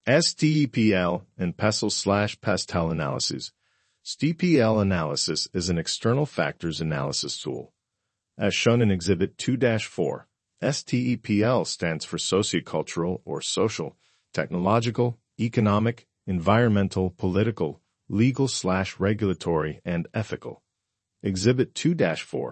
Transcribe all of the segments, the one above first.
STEPL and PESTLE/PESTEL analyses. STEPL analysis is an external factors analysis tool. As shown in Exhibit 2-4, STEPL stands for sociocultural or social, technological, economic, environmental, political, legal/regulatory, and ethical. Exhibit 2-4,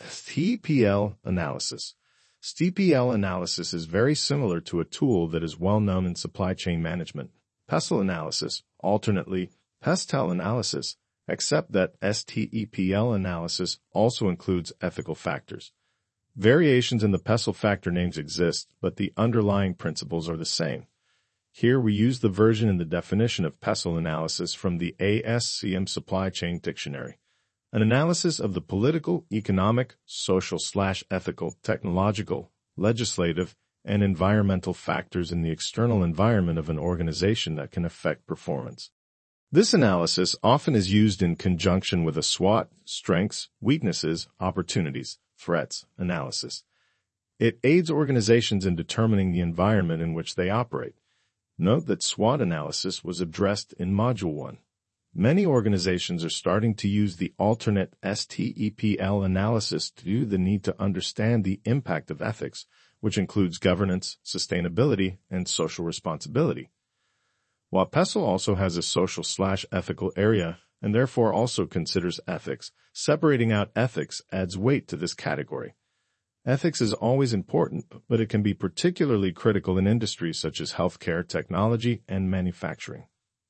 STEPL analysis. STEPL analysis is very similar to a tool that is well known in supply chain management, PESTLE analysis, alternately PESTEL analysis, except that STEPL analysis also includes ethical factors. Variations in the PESTLE factor names exist, but the underlying principles are the same. Here we use the version in the definition of PESTLE analysis from the ASCM Supply Chain Dictionary. An analysis of the political, economic, social/ethical, technological, legislative, and environmental factors in the external environment of an organization that can affect performance. This analysis often is used in conjunction with a SWOT, strengths, weaknesses, opportunities, threats, analysis. It aids organizations in determining the environment in which they operate. Note that SWOT analysis was addressed in Module 1. Many organizations are starting to use the alternate STEPL analysis due to the need to understand the impact of ethics, which includes governance, sustainability, and social responsibility. While PESTLE also has a social/ethical area and therefore also considers ethics, separating out ethics adds weight to this category. Ethics is always important, but it can be particularly critical in industries such as healthcare, technology, and manufacturing.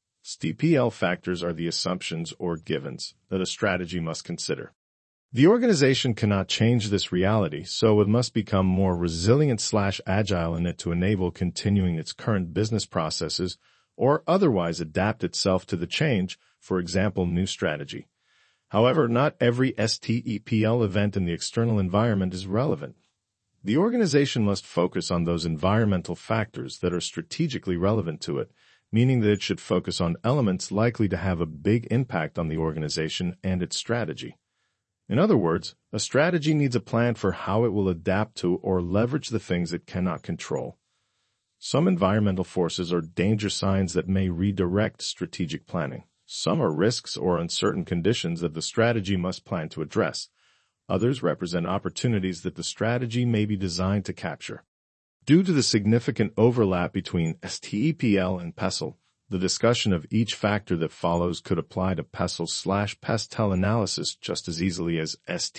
STEPL factors are the assumptions or givens that a strategy must consider. The organization cannot change this reality, so it must become more resilient/agile in it to enable continuing its current business processes or otherwise adapt itself to the change, for example, new strategy. However, not every STEPL event in the external environment is relevant. The organization must focus on those environmental factors that are strategically relevant to it, meaning that it should focus on elements likely to have a big impact on the organization and its strategy. In other words, a strategy needs a plan for how it will adapt to or leverage the things it cannot control. Some environmental forces are danger signs that may redirect strategic planning. Some are risks or uncertain conditions that the strategy must plan to address. Others represent opportunities that the strategy may be designed to capture. Due to the significant overlap between STEPL and PESTLE, the discussion of each factor that follows could apply to PESTLE/PESTEL analysis just as easily as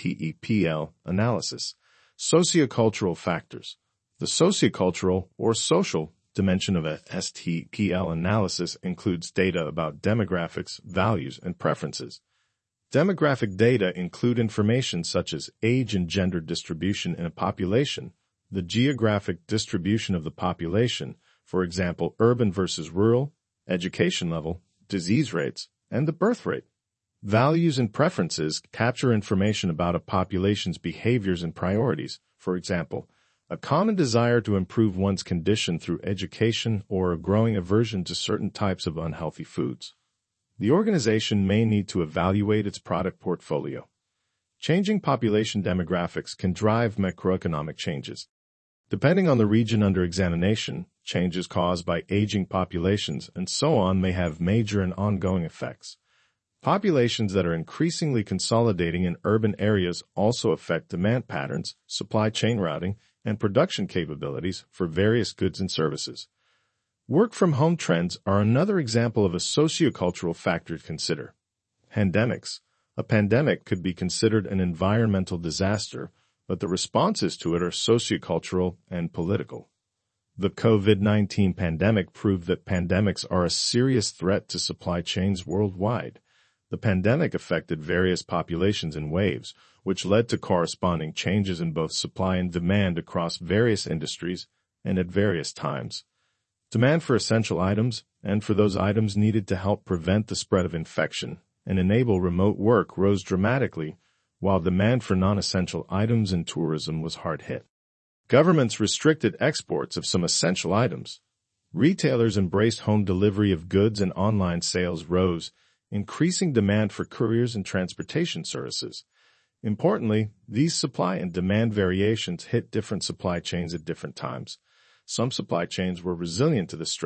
STEPL analysis. Sociocultural factors. The sociocultural or social dimension of a STEPL analysis includes data about demographics, values, and preferences. Demographic data include information such as age and gender distribution in a population, the geographic distribution of the population, for example, urban versus rural, education level, disease rates, and the birth rate. Values and preferences capture information about a population's behaviors and priorities, for example, a common desire to improve one's condition through education or a growing aversion to certain types of unhealthy foods. The organization may need to evaluate its product portfolio. Changing population demographics can drive macroeconomic changes. Depending on the region under examination, changes caused by aging populations and so on may have major and ongoing effects. Populations that are increasingly consolidating in urban areas also affect demand patterns, supply chain routing, and production capabilities for various goods and services. Work-from-home trends are another example of a sociocultural factor to consider. Pandemics. A pandemic could be considered an environmental disaster, but the responses to it are sociocultural and political. The COVID-19 pandemic proved that pandemics are a serious threat to supply chains worldwide. The pandemic affected various populations in waves, which led to corresponding changes in both supply and demand across various industries and at various times. Demand for essential items and for those items needed to help prevent the spread of infection and enable remote work rose dramatically, while demand for non-essential items and tourism was hard hit. Governments restricted exports of some essential items. Retailers embraced home delivery of goods and online sales rose, increasing demand for couriers and transportation services. Importantly, these supply and demand variations hit different supply chains at different times. Some supply chains were resilient to the stress,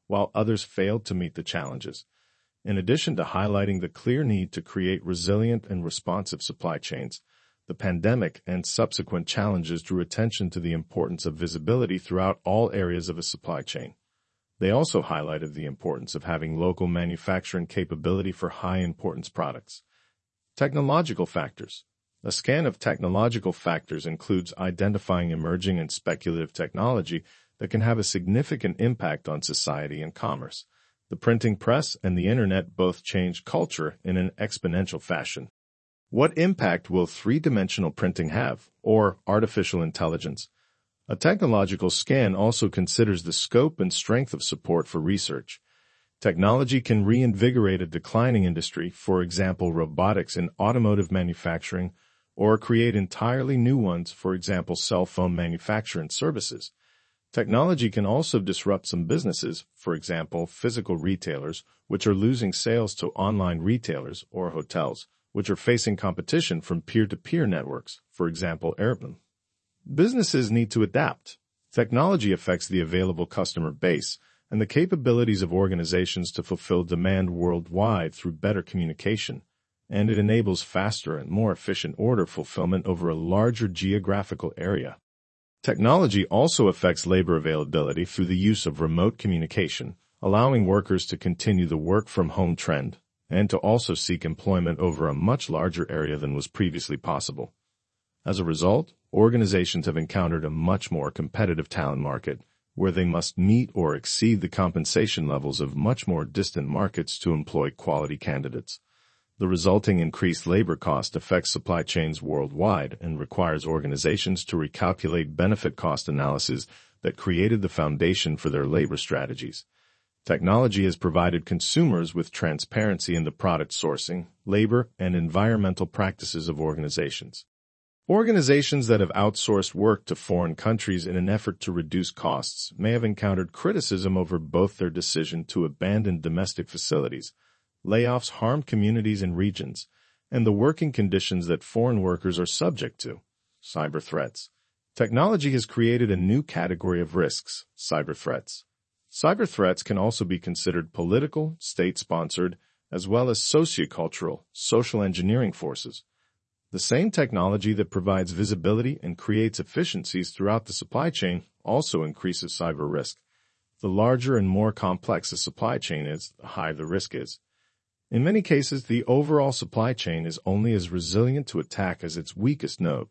while others failed to meet the challenges. In addition to highlighting the clear need to create resilient and responsive supply chains, the pandemic and subsequent challenges drew attention to the importance of visibility throughout all areas of a supply chain. They also highlighted the importance of having local manufacturing capability for high-importance products. Technological factors. A scan of technological factors includes identifying emerging and speculative technology that can have a significant impact on society and commerce. The printing press and the internet both changed culture in an exponential fashion. What impact will three-dimensional printing have, or artificial intelligence? A technological scan also considers the scope and strength of support for research. Technology can reinvigorate a declining industry, for example, robotics in automotive manufacturing, or create entirely new ones, for example, cell phone manufacture and services. Technology can also disrupt some businesses, for example, physical retailers, which are losing sales to online retailers, or hotels, which are facing competition from peer-to-peer networks, for example, Airbnb. Businesses need to adapt. Technology affects the available customer base and the capabilities of organizations to fulfill demand worldwide through better communication, and it enables faster and more efficient order fulfillment over a larger geographical area. Technology also affects labor availability through the use of remote communication, allowing workers to continue the work-from-home trend and to also seek employment over a much larger area than was previously possible. As a result, organizations have encountered a much more competitive talent market, where they must meet or exceed the compensation levels of much more distant markets to employ quality candidates. The resulting increased labor cost affects supply chains worldwide and requires organizations to recalculate benefit cost analysis that created the foundation for their labor strategies. Technology has provided consumers with transparency in the product sourcing, labor, and environmental practices of organizations. Organizations that have outsourced work to foreign countries in an effort to reduce costs may have encountered criticism over both their decision to abandon domestic facilities, layoffs harm communities and regions, and the working conditions that foreign workers are subject to. Cyber threats. Technology has created a new category of risks, cyber threats. Cyber threats can also be considered political, state-sponsored, as well as sociocultural, social engineering forces. The same technology that provides visibility and creates efficiencies throughout the supply chain also increases cyber risk. The larger and more complex a supply chain is, the higher the risk is. In many cases, the overall supply chain is only as resilient to attack as its weakest node.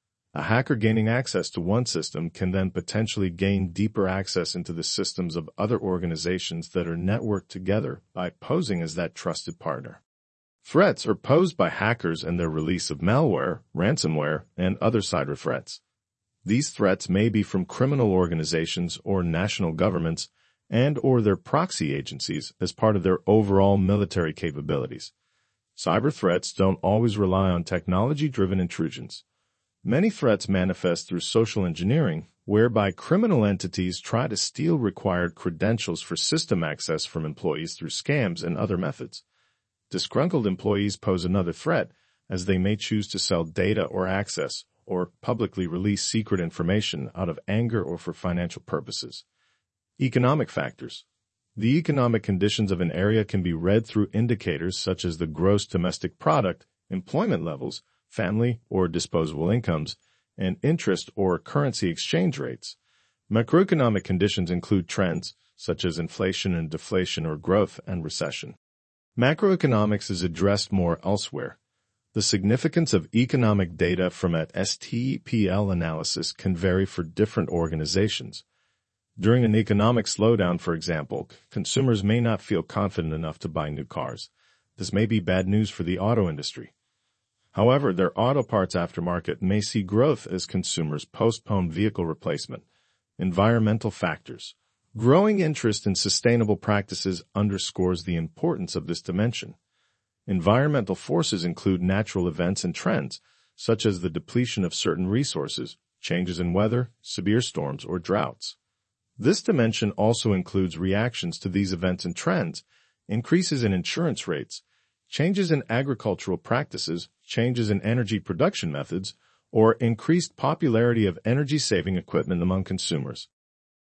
A hacker gaining access to one system can then potentially gain deeper access into the systems of other organizations that are networked together by posing as that trusted partner. Threats are posed by hackers and their release of malware, ransomware, and other cyber threats. These threats may be from criminal organizations or national governments and/or their proxy agencies as part of their overall military capabilities. Cyber threats don't always rely on technology-driven intrusions. Many threats manifest through social engineering, whereby criminal entities try to steal required credentials for system access from employees through scams and other methods. Disgruntled employees pose another threat, as they may choose to sell data or access, or publicly release secret information out of anger or for financial purposes. Economic factors. The economic conditions of an area can be read through indicators such as the gross domestic product, employment levels, family or disposable incomes, and interest or currency exchange rates. Macroeconomic conditions include trends, such as inflation and deflation or growth and recession. Macroeconomics is addressed more elsewhere. The significance of economic data from an STEPL analysis can vary for different organizations. During an economic slowdown, for example, consumers may not feel confident enough to buy new cars. This may be bad news for the auto industry. However, their auto parts aftermarket may see growth as consumers postpone vehicle replacement. Environmental factors. Growing interest in sustainable practices underscores the importance of this dimension. Environmental forces include natural events and trends, such as the depletion of certain resources, changes in weather, severe storms, or droughts. This dimension also includes reactions to these events and trends, increases in insurance rates, changes in agricultural practices, changes in energy production methods, or increased popularity of energy-saving equipment among consumers.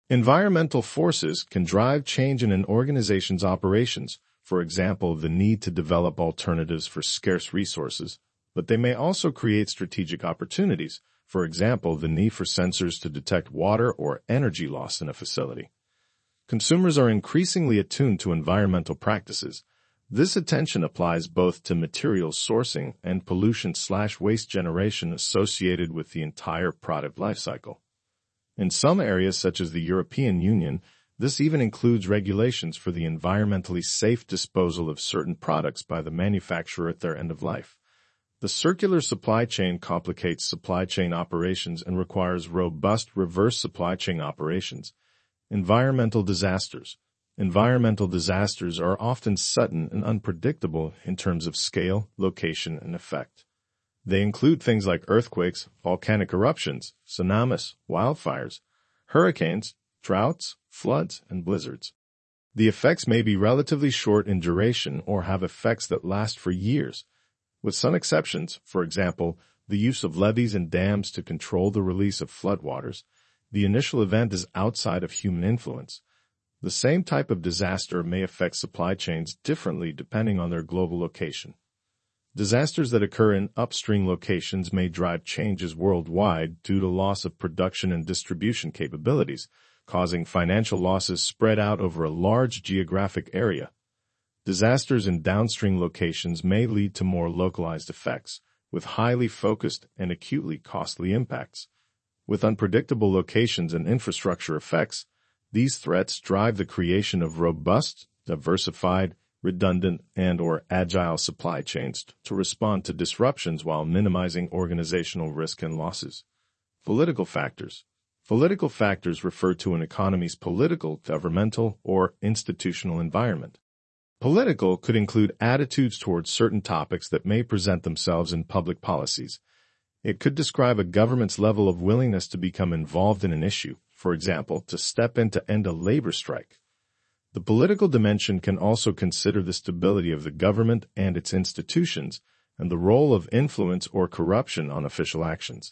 Environmental forces can drive change in an organization's operations, for example, the need to develop alternatives for scarce resources, but they may also create strategic opportunities, for example, the need for sensors to detect water or energy loss in a facility. Consumers are increasingly attuned to environmental practices. This attention applies both to material sourcing and pollution/waste generation associated with the entire product lifecycle. In some areas, such as the European Union, this even includes regulations for the environmentally safe disposal of certain products by the manufacturer at their end of life. The circular supply chain complicates supply chain operations and requires robust reverse supply chain operations. Environmental disasters. Environmental disasters are often sudden and unpredictable in terms of scale, location, and effect. They include things like earthquakes, volcanic eruptions, tsunamis, wildfires, hurricanes, droughts, floods, and blizzards. The effects may be relatively short in duration or have effects that last for years. With some exceptions, for example, the use of levees and dams to control the release of floodwaters, the initial event is outside of human influence. The same type of disaster may affect supply chains differently depending on their global location. Disasters that occur in upstream locations may drive changes worldwide due to loss of production and distribution capabilities, causing financial losses spread out over a large geographic area. Disasters in downstream locations may lead to more localized effects, with highly focused and acutely costly impacts. With unpredictable locations and infrastructure effects, these threats drive the creation of robust, diversified, redundant, and/or agile supply chains to respond to disruptions while minimizing organizational risk and losses. Political factors. Political factors refer to an economy's political, governmental, or institutional environment. Political could include attitudes towards certain topics that may present themselves in public policies. It could describe a government's level of willingness to become involved in an issue, for example, to step in to end a labor strike. The political dimension can also consider the stability of the government and its institutions and the role of influence or corruption on official actions.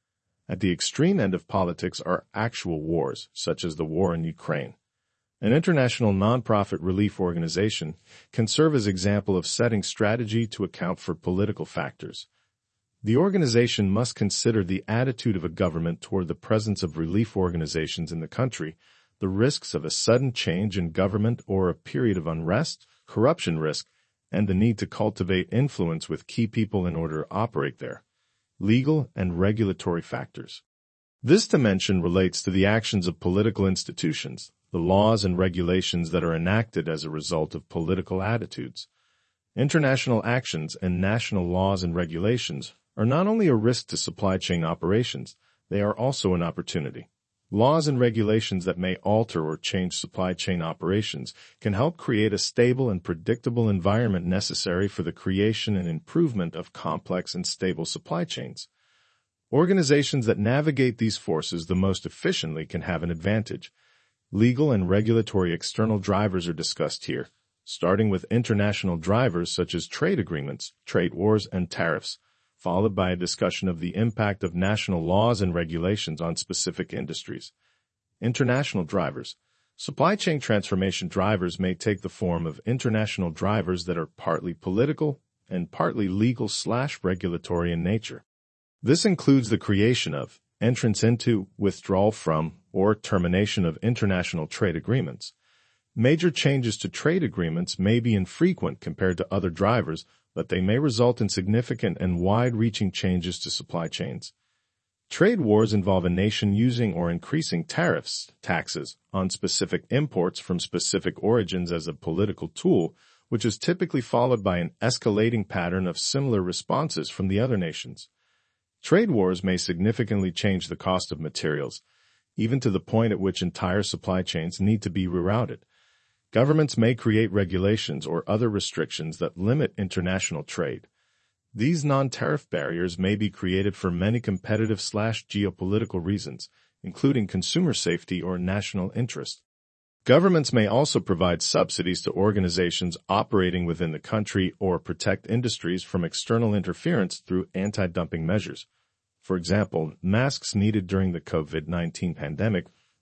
At the extreme end of politics are actual wars, such as the war in Ukraine. An international nonprofit relief organization can serve as an example of setting strategy to account for political factors. The organization must consider the attitude of a government toward the presence of relief organizations in the country, the risks of a sudden change in government or a period of unrest, corruption risk, and the need to cultivate influence with key people in order to operate there. Legal and regulatory factors. This dimension relates to the actions of political institutions, the laws and regulations that are enacted as a result of political attitudes. International actions and national laws and regulations are not only a risk to supply chain operations, they are also an opportunity. Laws and regulations that may alter or change supply chain operations can help create a stable and predictable environment necessary for the creation and improvement of complex and stable supply chains. Organizations that navigate these forces the most efficiently can have an advantage. Legal and regulatory external drivers are discussed here, starting with international drivers such as trade agreements, trade wars, and tariffs, followed by a discussion of the impact of national laws and regulations on specific industries. International drivers. Supply chain transformation drivers may take the form of international drivers that are partly political and partly legal/regulatory in nature. This includes the creation of, entrance into, withdrawal from, or termination of international trade agreements. Major changes to trade agreements may be infrequent compared to other drivers, but they may result in significant and wide-reaching changes to supply chains. Trade wars involve a nation using or increasing tariffs, taxes, on specific imports from specific origins as a political tool, which is typically followed by an escalating pattern of similar responses from the other nations. Trade wars may significantly change the cost of materials, even to the point at which entire supply chains need to be rerouted. Governments may create regulations or other restrictions that limit international trade. These non-tariff barriers may be created for many competitive/geopolitical reasons, including consumer safety or national interest. Governments may also provide subsidies to organizations operating within the country or protect industries from external interference through anti-dumping measures. For example, masks needed during the COVID-19 pandemic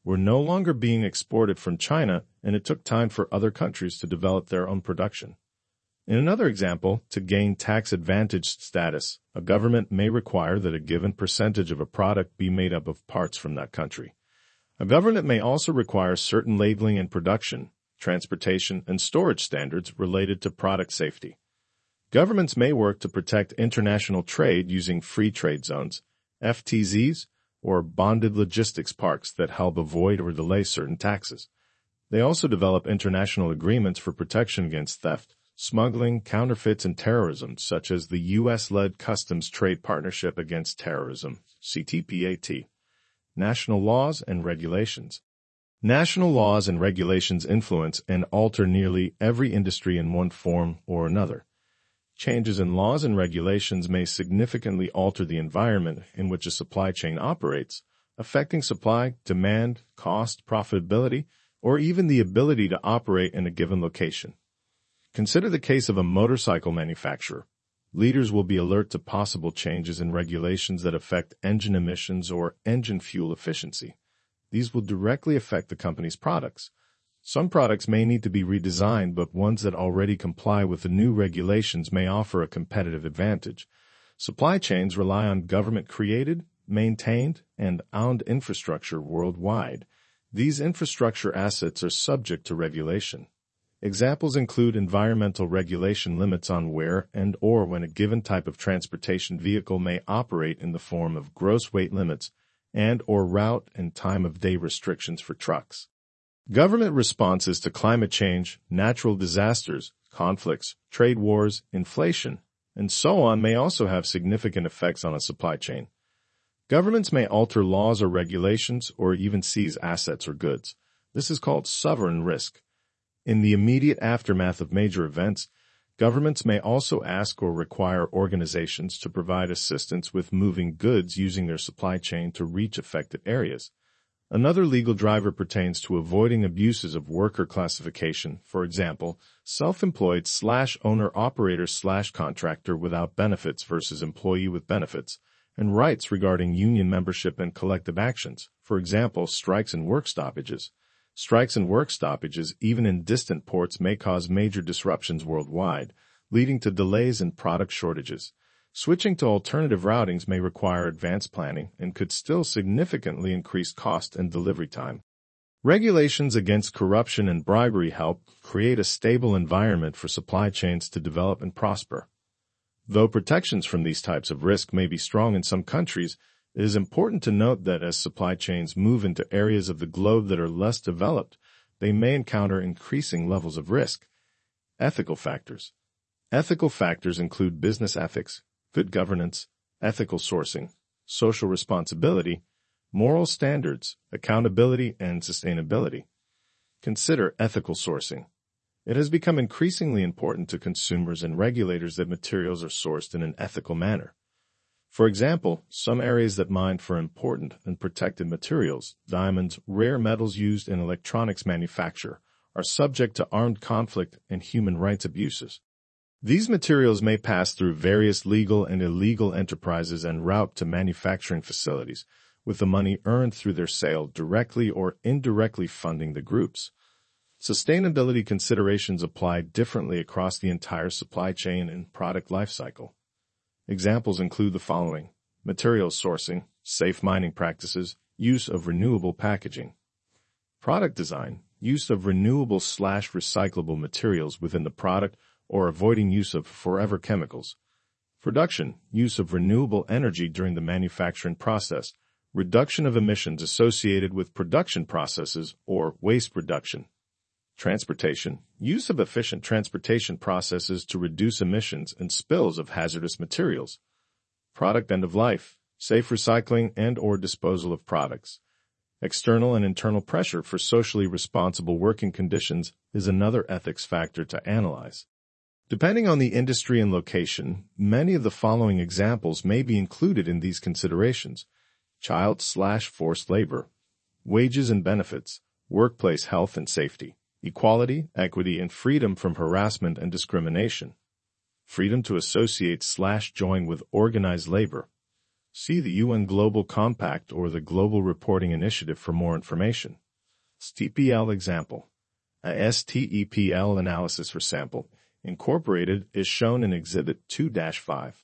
were no longer being exported from China, and it took time for other countries to develop their own production. In another example, to gain tax-advantaged status, a government may require that a given percentage of a product be made up of parts from that country. A government may also require certain labeling and production, transportation, and storage standards related to product safety. Governments may work to protect international trade using free trade zones, FTZs, or bonded logistics parks that help avoid or delay certain taxes. They also develop international agreements for protection against theft, smuggling, counterfeits, and terrorism, such as the U.S.-led Customs Trade Partnership Against Terrorism, CTPAT. National laws and regulations. National laws and regulations influence and alter nearly every industry in one form or another. Changes in laws and regulations may significantly alter the environment in which a supply chain operates, affecting supply, demand, cost, profitability, or even the ability to operate in a given location. Consider the case of a motorcycle manufacturer. Leaders will be alert to possible changes in regulations that affect engine emissions or engine fuel efficiency. These will directly affect the company's products. Some products may need to be redesigned, but ones that already comply with the new regulations may offer a competitive advantage. Supply chains rely on government-created, maintained, and owned infrastructure worldwide. These infrastructure assets are subject to regulation. Examples include environmental regulation limits on where and or when a given type of transportation vehicle may operate in the form of gross weight limits and or route and time of day restrictions for trucks. Government responses to climate change, natural disasters, conflicts, trade wars, inflation, and so on may also have significant effects on a supply chain. Governments may alter laws or regulations or even seize assets or goods. This is called sovereign risk. In the immediate aftermath of major events, governments may also ask or require organizations to provide assistance with moving goods using their supply chain to reach affected areas. Another legal driver pertains to avoiding abuses of worker classification, for example, self-employed/owner-operator/contractor without benefits versus employee with benefits, and rights regarding union membership and collective actions, for example, strikes and work stoppages. Strikes and work stoppages, even in distant ports, may cause major disruptions worldwide, leading to delays and product shortages. Switching to alternative routings may require advanced planning and could still significantly increase cost and delivery time. Regulations against corruption and bribery help create a stable environment for supply chains to develop and prosper. Though protections from these types of risk may be strong in some countries, it is important to note that as supply chains move into areas of the globe that are less developed, they may encounter increasing levels of risk. Ethical factors. Ethical factors include business ethics, good governance, ethical sourcing, social responsibility, moral standards, accountability, and sustainability. Consider ethical sourcing. It has become increasingly important to consumers and regulators that materials are sourced in an ethical manner. For example, some areas that mine for important and protected materials, diamonds, rare metals used in electronics manufacture, are subject to armed conflict and human rights abuses. These materials may pass through various legal and illegal enterprises en route to manufacturing facilities, with the money earned through their sale directly or indirectly funding the groups. Sustainability considerations apply differently across the entire supply chain and product lifecycle. Examples include the following: materials sourcing, safe mining practices, use of renewable packaging. Product design, use of renewable/recyclable materials within the product or avoiding use of forever chemicals. Production, use of renewable energy during the manufacturing process, reduction of emissions associated with production processes or waste reduction. Transportation, use of efficient transportation processes to reduce emissions and spills of hazardous materials. Product end of life, safe recycling and or disposal of products. External and internal pressure for socially responsible working conditions is another ethics factor to analyze. Depending on the industry and location, many of the following examples may be included in these considerations: child/forced labor, wages and benefits, workplace health and safety, equality, equity, and freedom from harassment and discrimination, freedom to associate/join with organized labor, See the UN Global Compact or the Global Reporting Initiative for more information. STEPL example. A STEPL analysis for sample incorporated is shown in Exhibit 2-5.